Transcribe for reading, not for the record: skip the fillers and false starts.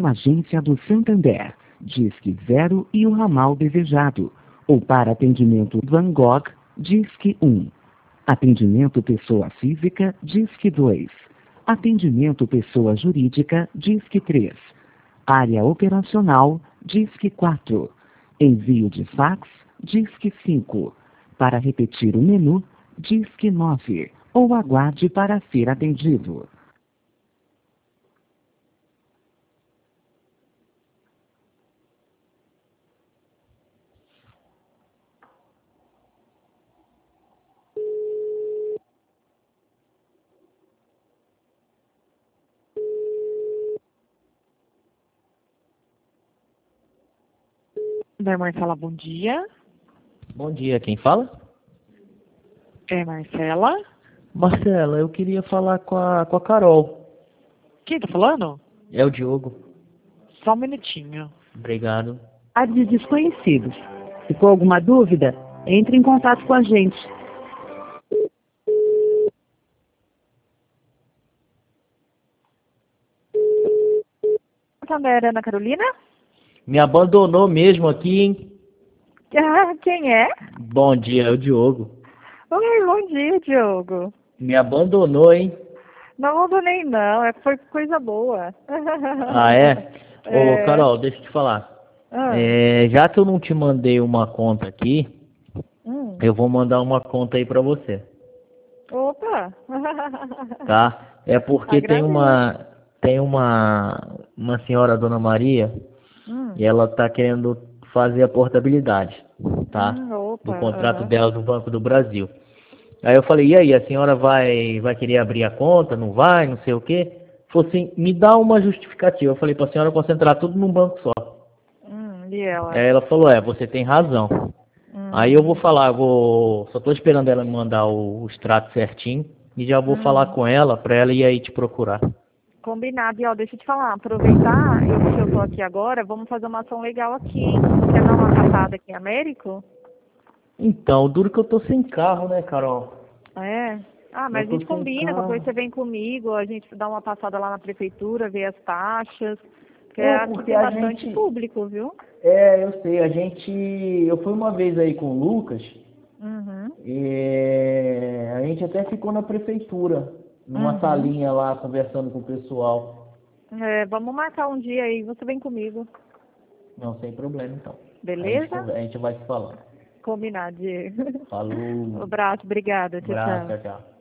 uma agência do Santander, Disque 0 e o ramal desejado. Ou para atendimento Van Gogh, Disque 1. Atendimento pessoa física, Disque 2. Atendimento pessoa jurídica, Disque 3. Área operacional, Disque 4. Envio de fax, Disque 5. Para repetir o menu, Disque 9. Ou aguarde para ser atendido. Da Marcela, bom dia. Bom dia, quem fala? É Marcela. Marcela, eu queria falar com a Carol. Quem tá falando? É o Diogo. Só um minutinho. Obrigado. A de desconhecidos. Ficou alguma dúvida? Entre em contato com a gente. Santander, Ana Carolina? Me abandonou mesmo aqui, hein? Ah, quem é? Bom dia, é o Diogo. Oi, bom dia, Diogo. Me abandonou, hein? Não abandonei, não. Foi coisa boa. Ah, é? Ô, É. Carol, deixa eu te falar. Ah, Já que eu não te mandei uma conta aqui, hum. eu vou mandar uma conta aí pra você, Opa! tá? É porque Agradeço. tem uma senhora, Dona Maria, e ela tá querendo fazer a portabilidade, tá? Opa, Do contrato aham. dela do Banco do Brasil. Aí eu falei, e aí, a senhora vai querer abrir a conta? Não vai? Não sei o quê. Falei assim, me dá uma justificativa. Eu falei pra senhora concentrar tudo num banco só. E ela? Aí ela falou, você tem razão. Aí eu vou falar, só tô esperando ela me mandar o extrato certinho e já vou falar com ela pra ela ir aí te procurar. Combinado. E ó, deixa eu te falar, aproveitar que eu tô aqui agora, vamos fazer uma ação legal aqui, hein? Quer dar uma passada aqui em Américo? Então, duro que eu tô sem carro, né, Carol? É. Ah, mas Eu a tô gente sem combina, qualquer coisa carro. você vem comigo, a gente dá uma passada lá na prefeitura, vê as taxas, porque É, aqui porque tem a bastante gente... público, viu? Eu sei, eu fui uma vez aí com o Lucas, e a gente até ficou na prefeitura, numa salinha lá, conversando com o pessoal. É, vamos marcar um dia aí, você vem comigo, Não, sem problema, então. beleza? A gente vai se falando. Combinado, Diego. Falou. Um abraço, obrigada, tchau, Abraço, tchau. tchau, tchau.